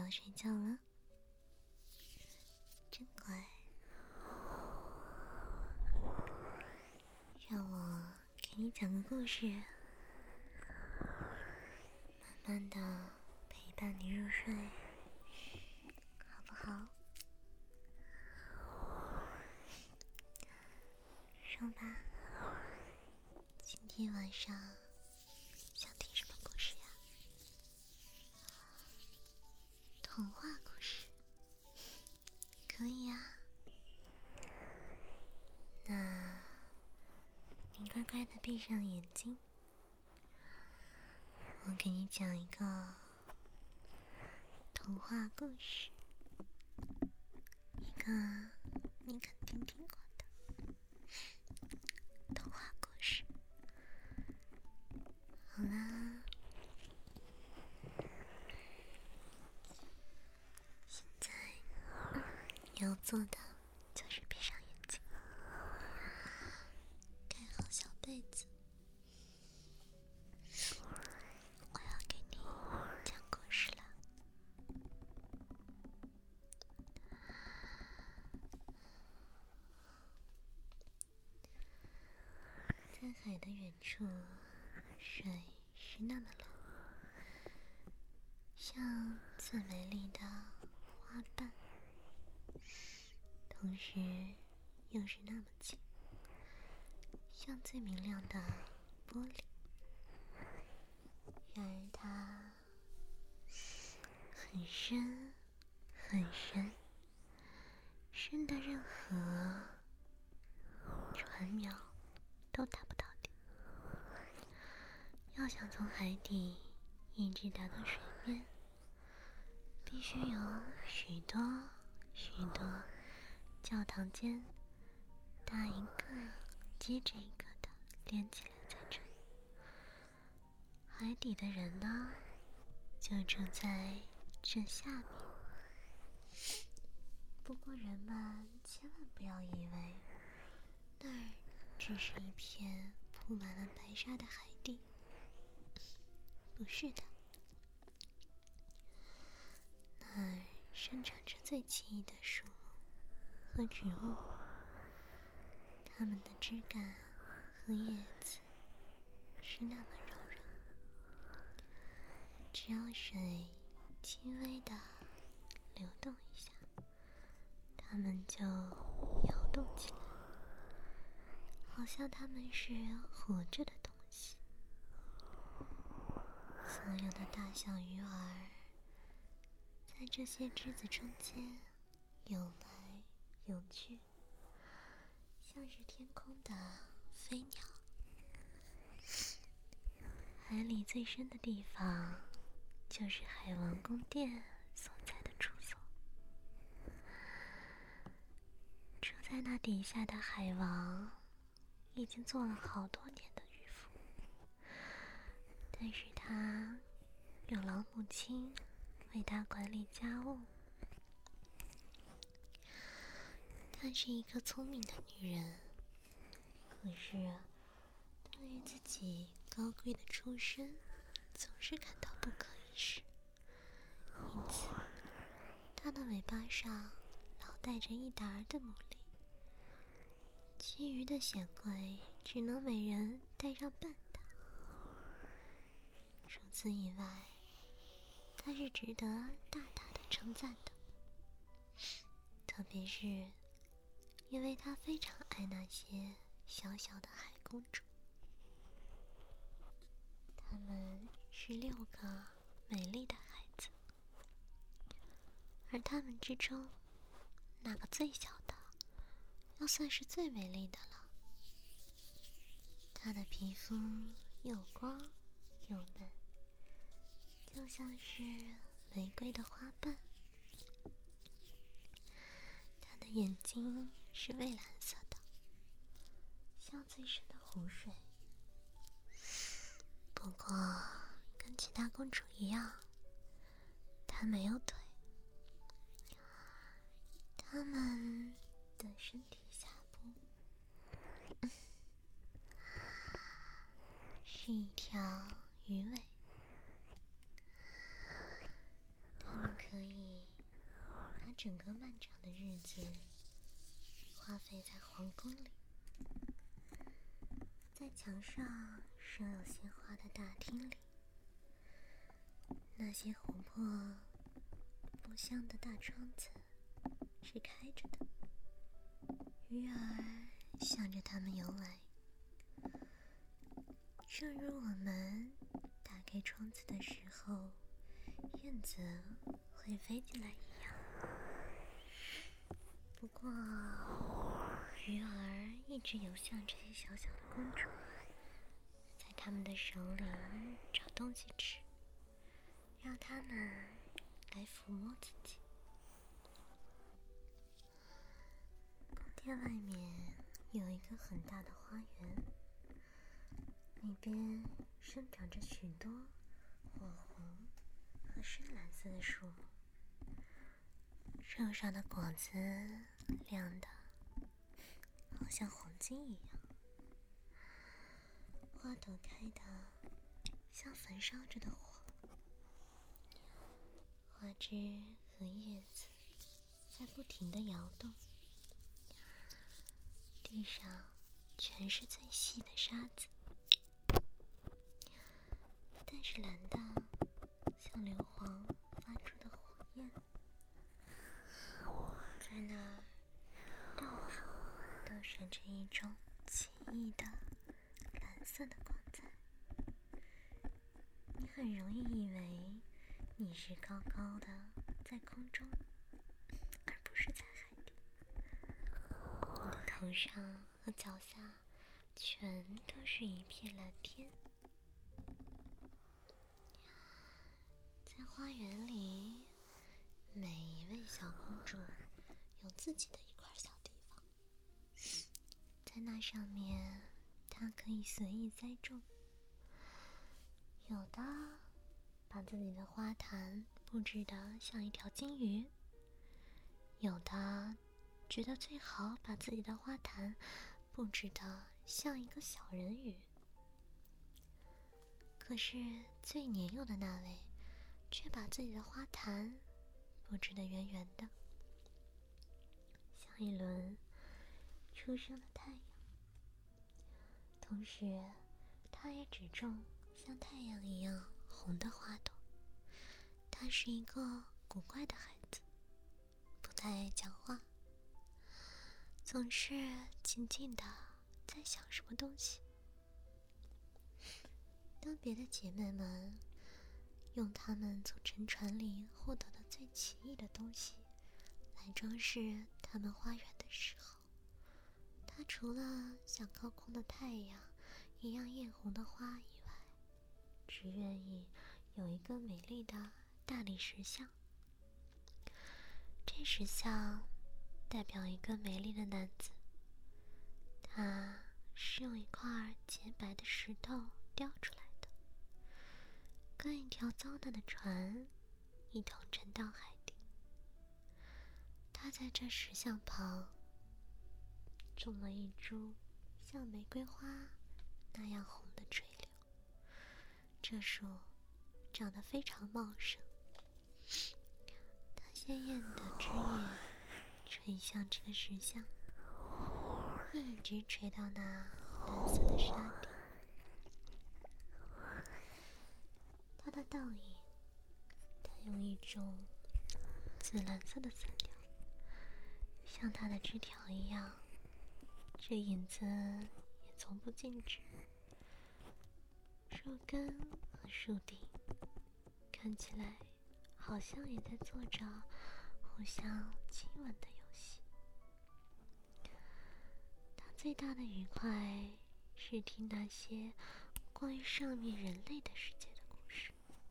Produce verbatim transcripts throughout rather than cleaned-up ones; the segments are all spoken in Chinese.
要睡觉了？真乖，让我给你讲个故事，慢慢的陪伴你入睡，好不好？说吧，今天晚上想听什么故事呀？童话故事可以呀。那你乖乖的闭上眼睛，我给你讲一个童话故事，一个你肯定听过的童话故事。好啦，现在要做的就是闭上眼睛，盖好小被子，我要给你讲故事了。在海的远处，水是那么冷，像最美丽的花瓣，同时又是那么近，像最明亮的玻璃。然而它很深很深，深的任何船苗都达不到底。要想从海底一直达到水面，必须有许多许多教堂间搭一个接着一个的连起来才成。海底的人呢，就住在这下面。不过人们千万不要以为那儿只是一片铺满了白沙的海地，不是的，那儿生长着最奇异的树木和植物，它们的枝干和叶子是那么柔软，只要水轻微的流动一下，它们就摇动起来，好像它们是活着的东西。所有的大小鱼儿在这些枝子中间游来游去，像是天空的飞鸟。海里最深的地方就是海王宫殿所在的住所。住在那底下的海王已经做了好多年的渔夫，但是他有老母亲为他管理家务。她是一个聪明的女人，可是对于自己高贵的出身总是感到不可一世，因此她的尾巴上老带着一沓的牡蛎，其余的显贵只能每人带上半沓。除此以外，她是值得大大的称赞的，特别是因为她非常爱那些小小的海公主。她们是六个美丽的孩子，而她们之中，那个最小的要算是最美丽的了。她的皮肤又光又嫩，就像是玫瑰的花瓣。她的眼睛是蔚蓝色的，像最深的湖水。不过跟其他公主一样，她没有腿，她们的身体下部是一条鱼尾，它们可以整个漫长的日子花费在皇宫里，在墙上设有鲜花的大厅里，那些琥珀波香的大窗子是开着的，鱼儿向着它们游来，正如我们打开窗子的时候燕子会飞进来一样。不过鱼儿一直游向这些小小的公主，在他们的手里找东西吃，让他们来抚摸自己。宫殿外面有一个很大的花园，里边生长着许多火红和深蓝色的树木，树上的果子亮得好像黄金一样，花朵开得像焚烧着的火，花枝和叶子在不停地摇动，地上全是最细的沙子，但是蓝到像硫磺发出的火焰，在那儿到处都闪着一种奇异的蓝色的光彩。你很容易以为你是高高的在空中，而不是在海底。你的头上和脚下全都是一片蓝天。在花园里，每一位小公主有自己的一块小地方，在那上面她可以随意栽种，有的把自己的花坛布置得像一条金鱼，有的觉得最好把自己的花坛布置得像一个小人鱼。可是最年幼的那位却把自己的花坛布置得圆圆的，像一轮初升的太阳。同时他也只种像太阳一样红的花朵。他是一个古怪的孩子，不太爱讲话，总是静静地在想什么东西。当别的姐妹们用她们从沉船里获得的最奇异的东西来装饰她们花园的时候，她除了像高空的太阳一样艳红的花以外，只愿意有一个美丽的大理石像。这石像代表一个美丽的男子，他是用一块洁白的石头雕出来的，跟一条糟蹋的船一同沉到海底。他在这石像旁种了一株像玫瑰花那样红的垂柳，这树长得非常茂盛，它鲜艳的枝叶垂向这个石像，一直垂到那蓝色的沙底。它的倒影，它用一种紫蓝色的色调，像它的枝条一样，这影子也从不静止。树根和树顶看起来好像也在做着互相亲吻的游戏。他最大的愉快是听那些关于上面人类的世界的故事。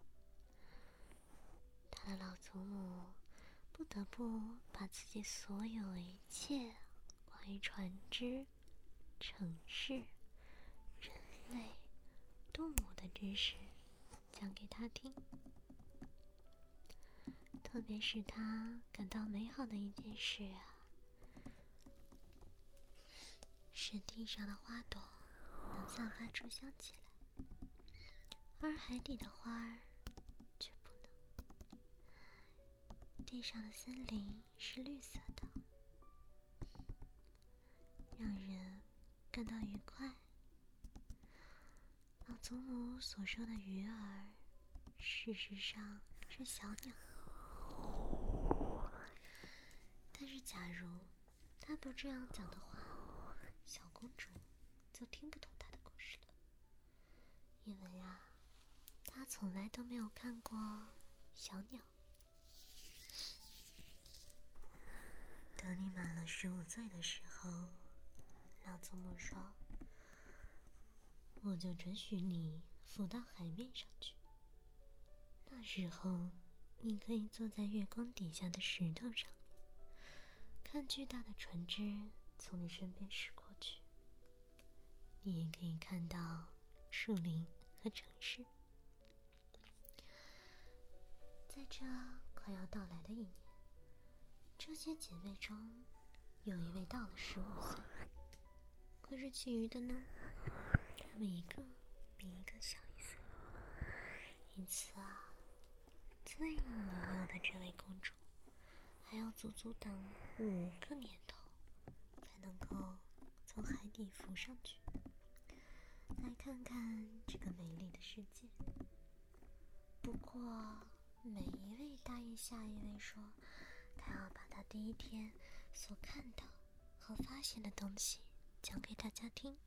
他的老祖母不得不把自己所有的一切关于船只、城市、人类、动物的知识讲给他听。特别是他感到美好的一件事啊，是地上的花朵能散发出香气来，而海底的花儿却不能。 界上的森林是绿色的，让人感到愉快。老祖母所说的鱼儿，事实上是小鸟。但是假如他不这样讲的话，小公主就听不懂他的故事了。因为啊，她从来都没有看过小鸟。等你满了十五岁的时候，老祖母说，我就准许你浮到海面上去。那时候，你可以坐在月光底下的石头上面，看巨大的船只从你身边驶过去。你也可以看到树林和城市。在这快要到来的一年，这些姐妹中有一位到了十五岁，可是其余的呢，她们一个比一个小一岁。因此啊，最年幼的这位公主还要足足等五个年头才能够从海底浮上去，来看看这个美丽的世界。不过每一位答应下一位说他要把他第一天所看到和发现的东西讲给大家听，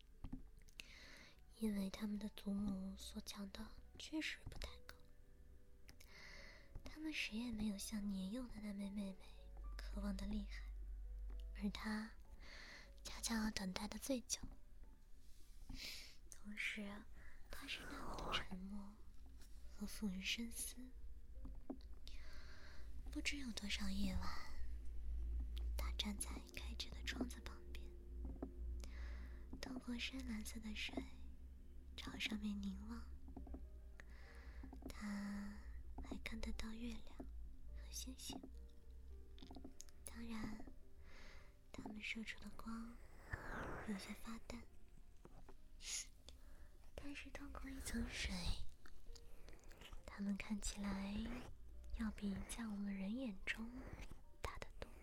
因为他们的祖母所讲的确实不太够。他们谁也没有像年幼的那位妹妹渴望的厉害，而她恰恰要等待的最久。同时她是那么的沉默和妇人深思。不知有多少夜晚，她站在开着的窗子旁边，透过深蓝色的水朝上面凝望。她还看得到月亮和星星，当然它们射出的光有些发淡，但是透过一层水，它们看起来要比在我们人眼中大得多。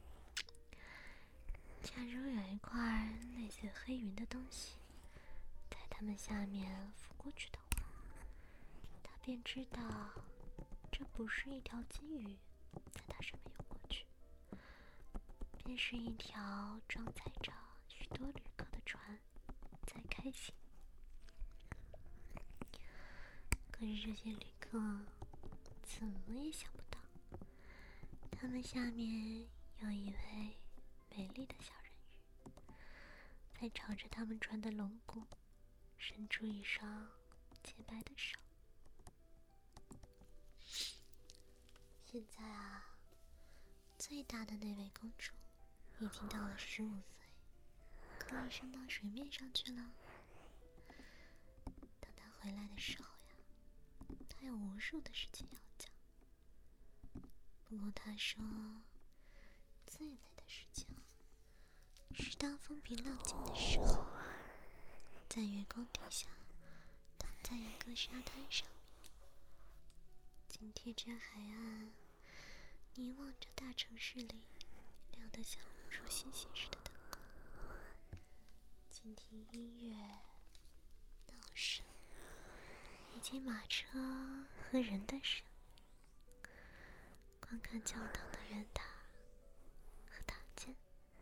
假如有一块类似黑云的东西在它们下面浮过去的话，它便知道这不是一条金鱼在它上面游过去，便是一条装载着许多旅客的船在开行。可是这些旅客怎么也想不到，他们下面有一位美丽的小人鱼，在朝着他们船的龙骨伸出一双洁白的手。现在啊，最大的那位公主已经到了十五岁，可以升到水面上去了。等她回来的时候呀，她有无数的事情要讲。不过她说，最美的事情是当风平浪静的时候，在月光底下，躺在一个沙滩上面，紧贴着海岸，凝望着大城市里亮得像无数星星似的灯光，倾听音乐、闹声以及马车和人的声音，观看教堂的圆塔和塔尖，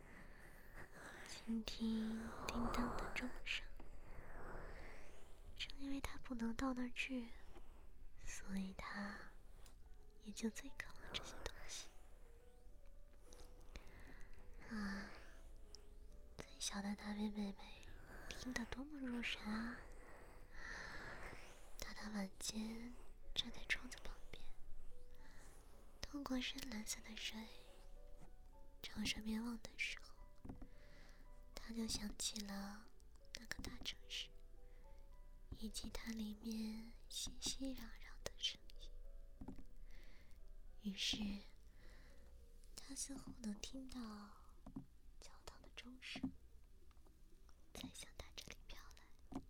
倾听叮当的钟声。正因为他不能到那儿去，所以他也就最渴望这些东西。啊，最小的那位妹妹听得多么入神啊！当她晚间站在窗子旁边，透过深蓝色的水朝上面望的时候，她就想起了那个大城市，以及它里面熙熙攘攘的声音。于是他似乎能听到教堂的钟声在向他这里飘来。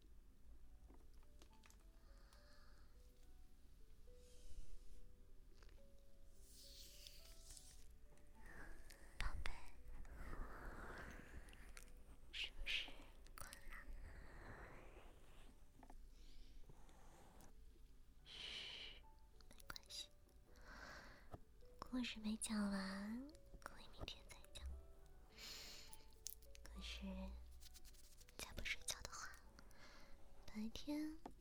果是没讲完，可以明天再讲。可是再不睡觉的话，白天